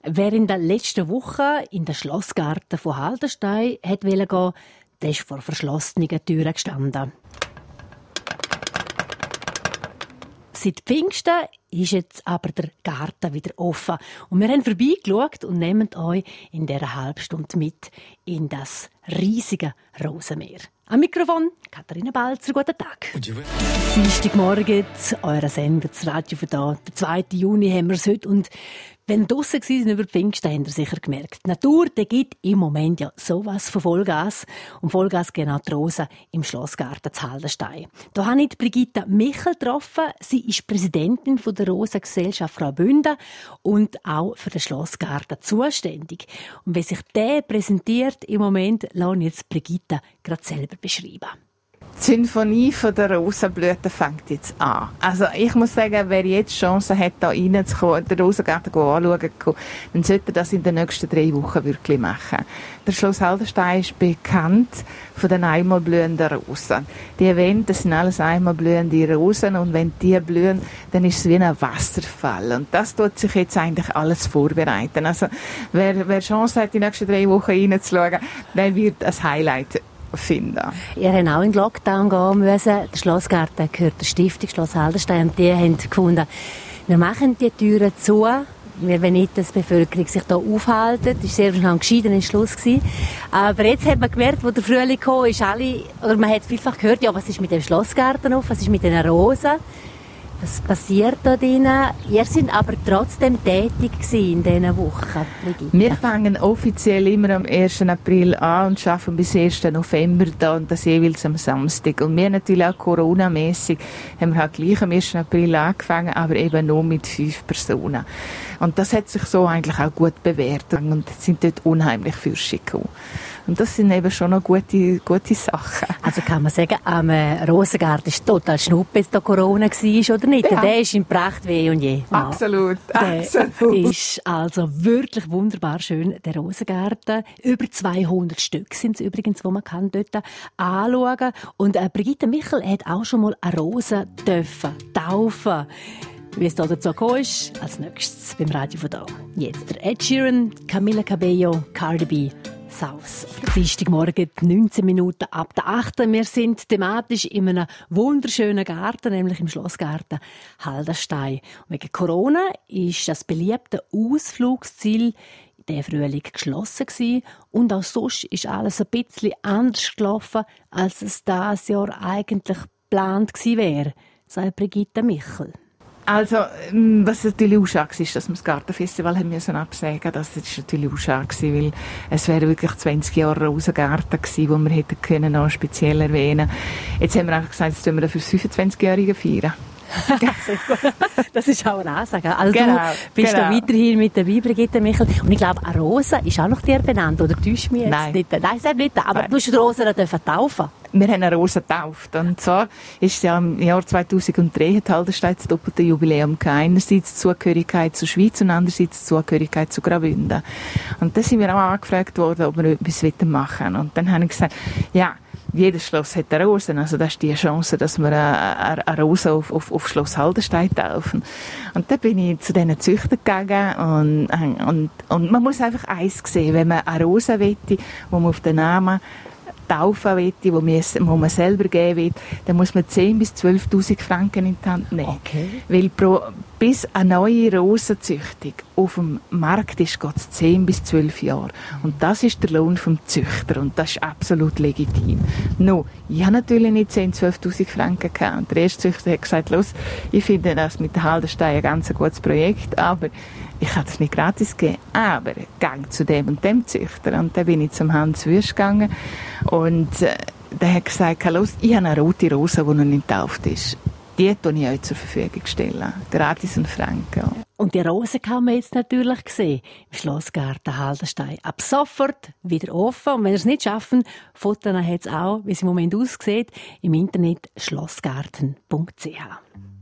Wer in der letzten Woche in den Schlossgarten von Haldenstein wollte gehen, der ist vor verschlossenen Türen gestanden. Seit Pfingsten ist jetzt aber der Garten wieder offen. Und wir haben vorbeigeschaut und nehmen euch in dieser Halbstunde mit in das riesige Rosenmeer. Am Mikrofon Katharina Balzer, guten Tag. Dienstagmorgen, euer Sender, das Radio für da. Der 2. Juni haben wir es heute. Und wenn wir draussen waren über Pfingsten, haben ihr sicher gemerkt, die Natur gibt im Moment ja sowas von Vollgas. Und Vollgas gehen auch die Rosen im Schlossgarten zu Haldenstein. Da habe ich Brigitte Michel getroffen. Sie ist Präsidentin der Rosengesellschaft Graubünden und auch für den Schlossgarten zuständig. Und wie sich der präsentiert im Moment, lasse ich jetzt Brigitte gerade selber beschreiben. Die Sinfonie der Rosenblüten fängt jetzt an. Also ich muss sagen, wer jetzt Chance hat, da reinzukommen, den Rosengarten anzuschauen, dann sollte er das in den nächsten 3 Wochen wirklich machen. Der Schloss Haldenstein ist bekannt von den einmalblühenden Rosen. Die erwähnt, das sind alles einmalblühende Rosen und wenn die blühen, dann ist es wie ein Wasserfall. Und das tut sich jetzt eigentlich alles vorbereiten. Also wer Chance hat, die nächsten 3 Wochen reinzuschauen, der wird ein Highlight finden. Ihr habt auch in den Lockdown gehen müssen. Der Schlossgarten gehört der Stiftung Schloss Haldenstein und die haben gefunden, wir machen die Türen zu, wir wollen nicht, dass die Bevölkerung sich hier aufhalten. Das war sehr ein gescheidener Schluss gewesen. Aber jetzt hat man gemerkt, wo der Frühling kam, ist man hat vielfach gehört, ja, was ist mit dem Schlossgarten auf, was ist mit den Rosen? Was passiert da drinnen? Ihr seid aber trotzdem tätig in diesen Wochen, Brigitte. Wir fangen offiziell immer am 1. April an und arbeiten bis 1. November da und das jeweils am Samstag. Und wir natürlich auch Corona-mässig haben wir halt gleich am 1. April angefangen, aber eben nur mit 5 Personen. Und das hat sich so eigentlich auch gut bewährt und sind dort unheimlich Fürsche gekommen. Und das sind eben schon noch gute Sachen. Also kann man sagen, am Rosengarten war total Schnuppe, als da Corona war, oder nicht? Ja. Der ist in Pracht weh und je. Absolut, absolut. Ist also wirklich wunderbar schön, der Rosengarten. Über 200 Stück sind es übrigens, die man kann dort anschauen kann. Und Brigitte Michel hat auch schon mal eine Rose taufen. Wie es da dazu gekommen ist, als nächstes beim Radio von da. Jetzt der Ed Sheeran, Camila Cabello, Cardi B, South. Dienstagmorgen, 19 Minuten ab der 8. Wir sind thematisch in einem wunderschönen Garten, nämlich im Schlossgarten Haldenstein. Und wegen Corona ist das beliebte Ausflugsziel der Frühling geschlossen gewesen. Und auch sonst ist alles ein bisschen anders gelaufen, als es dieses Jahr eigentlich geplant gewesen wäre, sagt Brigitte Michel. Also, was natürlich auch schade war, dass wir das Gartenfestival haben müssen absagen. Das ist natürlich auch schade gewesen, weil es wäre wirklich 20 Jahre Rosengarten gewesen, wo wir hätten können noch speziell erwähnen. Jetzt haben wir einfach gesagt, jetzt tun wir dafür das 25-Jährige feiern. Das ist auch eine Ansage. Also genau, du bist da weiterhin mit dabei, Brigitte Michel. Und ich glaube, eine Rose ist auch noch dir benannt, oder täuschst du mich jetzt? Nein, selbst nicht. Aber du hast die Rose taufen. Wir haben eine Rose getauft. Und zwar ist ja im Jahr 2003 hat Haldenstein das doppelte Jubiläum gehabt. Einerseits die Zugehörigkeit zur Schweiz und andererseits die Zugehörigkeit zu Graubünden. Und da sind wir auch angefragt worden, ob wir etwas machen wollen. Und dann habe ich gesagt, ja, jedes Schloss hat eine Rose, also das ist die Chance, dass wir eine Rose auf Schloss Haldenstein taufen. Und dann bin ich zu diesen Züchtern gegangen und man muss einfach eins sehen, wenn man eine Rose wette, wo man auf den Namen taufen wette, wo man selber geben will, dann muss man 10.000 bis 12.000 Franken in die Hand nehmen. Okay. Weil bis eine neue Rosenzüchtung auf dem Markt ist, geht es 10 bis 12 Jahre. Und das ist der Lohn vom Züchter und das ist absolut legitim. No, ich habe natürlich nicht 10.000, 12.000 Franken gehabt. Und der erste Züchter hat gesagt, los, ich finde das mit der Haldenstein ein ganz gutes Projekt, aber ich kann das nicht gratis geben, aber gang zu dem und dem Züchter. Und dann bin ich zum Hans Wüst gegangen und der hat gesagt, los, ich habe eine rote Rose, die noch nicht getauft ist. Die stelle ich euch zur Verfügung stellen. Gratis und frank. Ja. Und die Rose kann man jetzt natürlich sehen im Schlossgarten Haldenstein. Ab sofort wieder offen. Und wenn ihr es nicht schaffen, Fotos hat es auch, wie es im Moment aussieht, im Internet schlossgarten.ch.